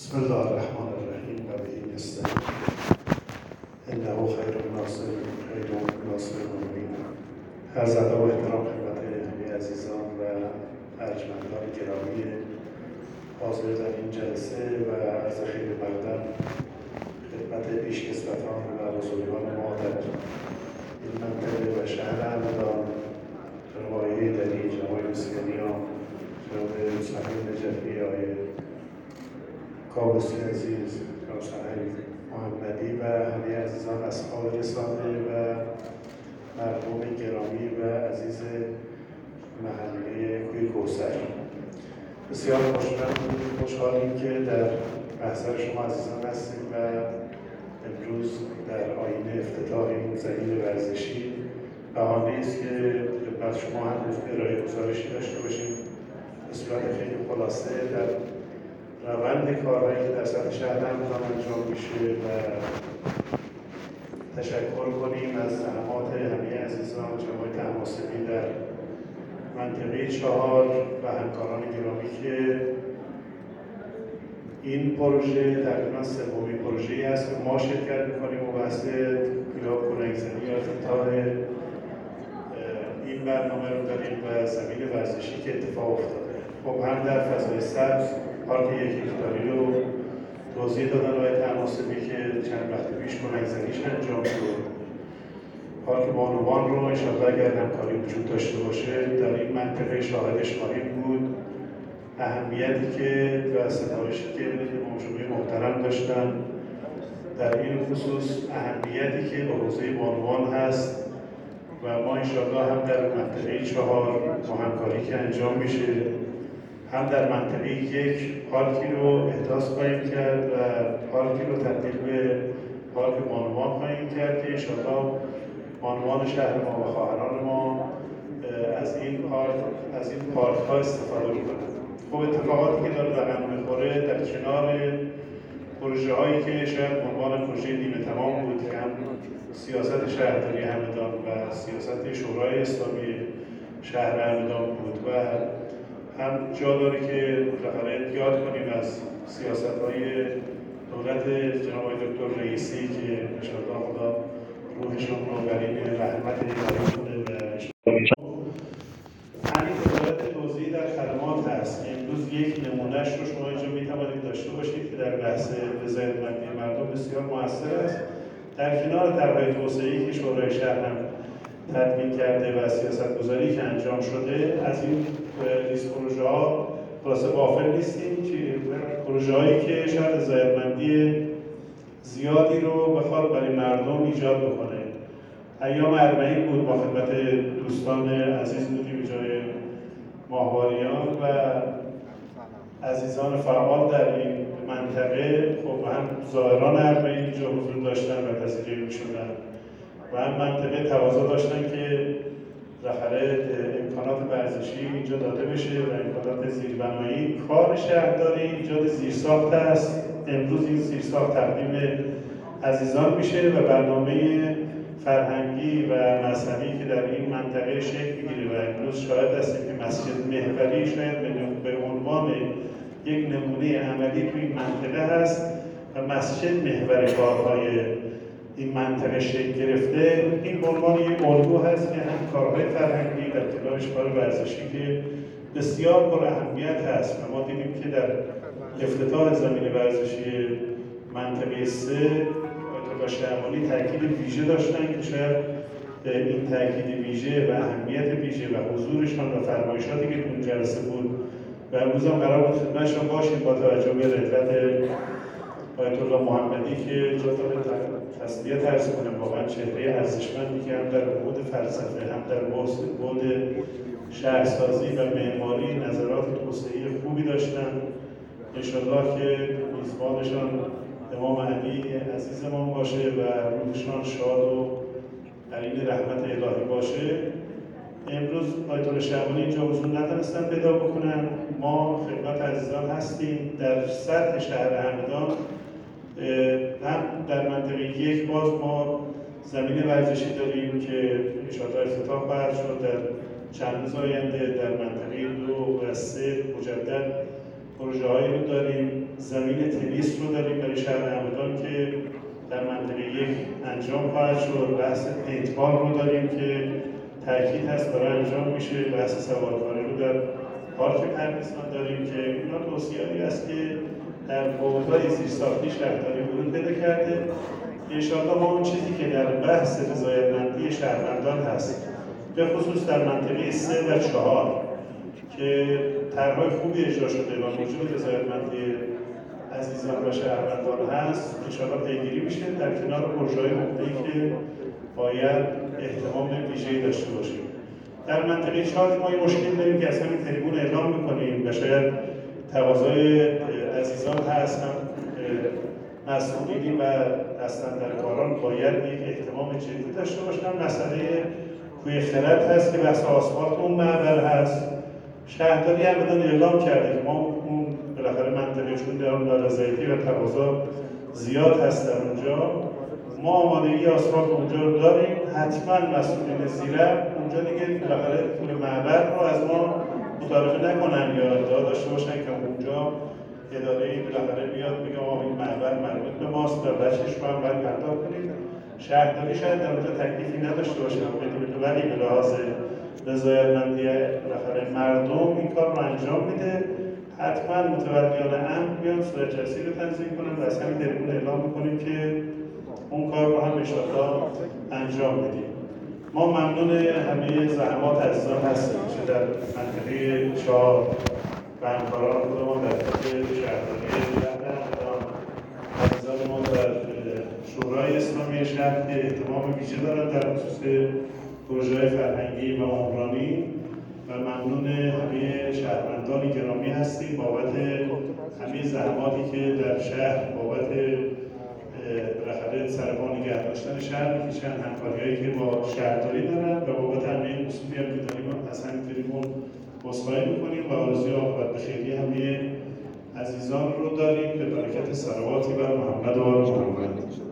بسم الله الرحمن الرحیم و به نستعین انه خیر الناصر خیر الناصر المؤمنین. عرض ادب و احترام خدمت همه عزیزان و ارجمندان گرامی حاضر در این جلسه و عرض خیر مقدم خدمت پیشکسوتان و بزرگان ما در این منطقه و شهر همدان، جناب آقای حیدری، جناب آقای مسکینیان، جناب مصطفی نجفی، آقای کاووسی عزیز، جناب سرهنگ محمدی و همه عزیزان اصحاب رسانه و مردم گرامی و عزیز محله کوی کوثر. بسیار خوشحالیم که در محضر شما عزیزان هستیم و امروز در آیین افتتاح این زمین ورزشی بهانه است که خدمت شما هم ارائه گزارشی داشته باشیم به صورت خیلی خلاصه در روند کارهایی که در سطح شهر همدان انجام میشه و تشکر کنیم از زحمات همه عزیزان جناب تماسبی در منطقه 4 و همکاران گرامی که این پروژه تقریبا سومین پروژه‌ای است که ما شرکت می‌کنیم و بحث یا کلنگ‌زنی یا افتتاح این برنامه رو داریم و زمین ورزشی که اتفاق افتاده. خب هم در فضای سبز پارک 1 هکتاری رو توضیح دادن آقای تماسبی که چند وقت پیش کلنگ‌زنیش انجام شد. پارک بانوان رو انشاءالله اگر همکاری وجود داشته باشه در این منطقه شاهدش خواهیم بود. اهمیتی که و ستایشی که امام جمعه محترم داشتن در این خصوص، اهمیتی که به حوزه بانوان هست و ما انشاءالله هم در منطقه 4 با همکاری که انجام میشه هم در منطقه 1 پارکی رو احداث خواهیم کرد و پارکی رو تبدیل به پارک بانوان خواهیم کرد که انشاءالله بانوان شهر ما و خواهران ما از این پارک ها استفاده میکنند. خب اتفاقاتی که داره رقم میخوره در کنار پروژه هایی که شاید عنوان پروژه نیمه تمام بود که هم سیاست شهرداری همدان و سیاست شورای اسلامی شهر همدان بود و هم جا داره که بالاخره یاد کنیم از سیاست های دولت جناب آقای دکتر رئیسی که انشاءالله خدا روحشون رو برین رحمت الهی کنه و همین وزارت توزیع در خدمات هست. امروز یک نمونهش رو شما اینجا میتوانید داشته باشید که در بحث رضایتمندی مردم بسیار موثر است. در کنار طرح‌های توسعه‌ای که شورای شهر هم تدوین کرده و سیاست‌گذاری که انجام شده، از این لیست پروژه‌ها خلاصه غافل نیستیم که پروژه‌هایی که شاید رضایتمندی زیادی رو بخواد برای مردم ایجاد بکنه. ایام اربعین بود، با خدمت دوستان عزیز بودیم به جای ماهواریان و عزیزان فعال در این منطقه. خب هم زائران اربعین اینجا حضور داشتن و پذیرایی می‌شدن و هم منطقه تقاضا داشتن که بالاخره امکانات ورزشی اینجا داده بشه و امکانات زیربنایی. کار شهرداری ایجاد زیرساخت است. امروز این زیرساخت تقدیم عزیزان میشه و برنامه فرهنگی و مذهبی که در این منطقه شکل میگیره و امروز شاهد هستیم که مسجد محوری شاید به عنوان یک نمونه عملی توی این منطقه هست و مسجد محور کارهای این منطقه شکل گرفته. این به عنوان یک الگو هست که هم کارهای فرهنگی در کنارش کار ورزشی که بسیار پر اهمیت هست و ما دیدیم که در افتتاح زمین ورزشی منطقه 3 و شهربانی تاکید ویژه داشتن که شاید این تاکید ویژه و اهمیت ویژه و حضورشان و فرمایشاتی که اون جلسه بود و امروز هم قرار بود خدمتشان باشیم با توجه به رحلت آیت الله محمدی که جزو تسلیت عرض کنم، واقعا چهره ارزشمندی که هم در بعد فلسفه هم در بعد شهرسازی و معماری نظرات توسعه‌ای خوبی داشتن. انشاءالله که میزبانشان امام علی عزیزمان باشه و روحشان شاد و قرین رحمت الهی باشه. امروز آیت الله شعبانی اینجا حضور نتونستن پیدا بکنن. ما خدمت عزیزان هستیم در سطح شهر همدان، هم در منطقه 1 باز ما زمین ورزشی داریم که انشاءالله افتتاح خواهد شد در چند روز آینده. در منطقه 2 و 3 مجدد پروژه‌هایی رو داریم. زمین تنیس رو داریم برای شهر همدان که در منطقه یک انجام خواهد شد. بحث پینتبال رو داریم که تاکید هست داره انجام میشه. بحث سوارکاری رو در پارک پردیسان داریم که اینا توصیه‌ای است که در بحث‌های زیرساختی شهرداری ورود پیدا کرده. انشاءالله ما اون چیزی که در بحث رضایتمندی شهروندان هست، به خصوص در منطقه 3 و 4 که طرح‌های خوبی اجرا شده و موجب رضایتمندی عزیزان و شهروندان هست، انشاءالله پیگیری میشه در کنار پروژه‌های عمده‌ای که باید اهتمام ویژه‌ای داشته باشیم. در منطقه 4 ما یه مشکل داریم که از همین تریبون اعلام می‌کنیم و شاید تقاضای عزیزان هست، هم مسئولین و دستاندرکاران باید یک اهتمام جدی داشته باشن. مسئله کوی خرد هست که بحث آسفالت اون معبر هست. شهرداری همدان اعلام کرده که ما اون بالاخره منطقه چون در نارضایتی و تقاضا زیاد هست در اونجا، ما آمادگی آسفالت اونجا رو داریم. حتما مسئولین زیرم اونجا دیگه بالاخره پول معبر رو از ما مطالبه نکنن یا ادعا داشته باشن که اونجا اداره‌ای بالاخره بیاد بگه آقا این معبر مربوط به ماست و بچه‌ش رو هم باید پرداخت کنیم. شهرداری شاید در اونجا تکلیفی نداشته باشه، ولی به لحاظ رضایتمندی بالاخره مردم این کار رو انجام میده. حتما متولیان امر بیان صورت‌چسبی رو تنظیم کنن و از همین تریبون اعلام می‌کنیم که اون کار رو هم انشاءالله انجام میدیم. ما ممنون همه زحمات عزیزان هستیم که در منطقه 4 و همکاران خودمان در شهرداری همدان، عزیزان ما در شورای اسلامی شهر که اهتمام ویژه دارند در خصوص پروژه‌های فرهنگی و عمرانی، و ممنون همه شهروندان گرامی هستیم بابت همه زحماتی که در شهر بابت بالاخره سرپا نگه داشتن شهر میکشن، همکاری‌هایی که با شهرداری دارن و بابت همه اصولی هم که داریم از همین تریبون عذرخواهی می‌کنیم و آرزوی عاقبت بخیری همه عزیزان رو داریم به برکت صلواتی بر محمد و آل محمد.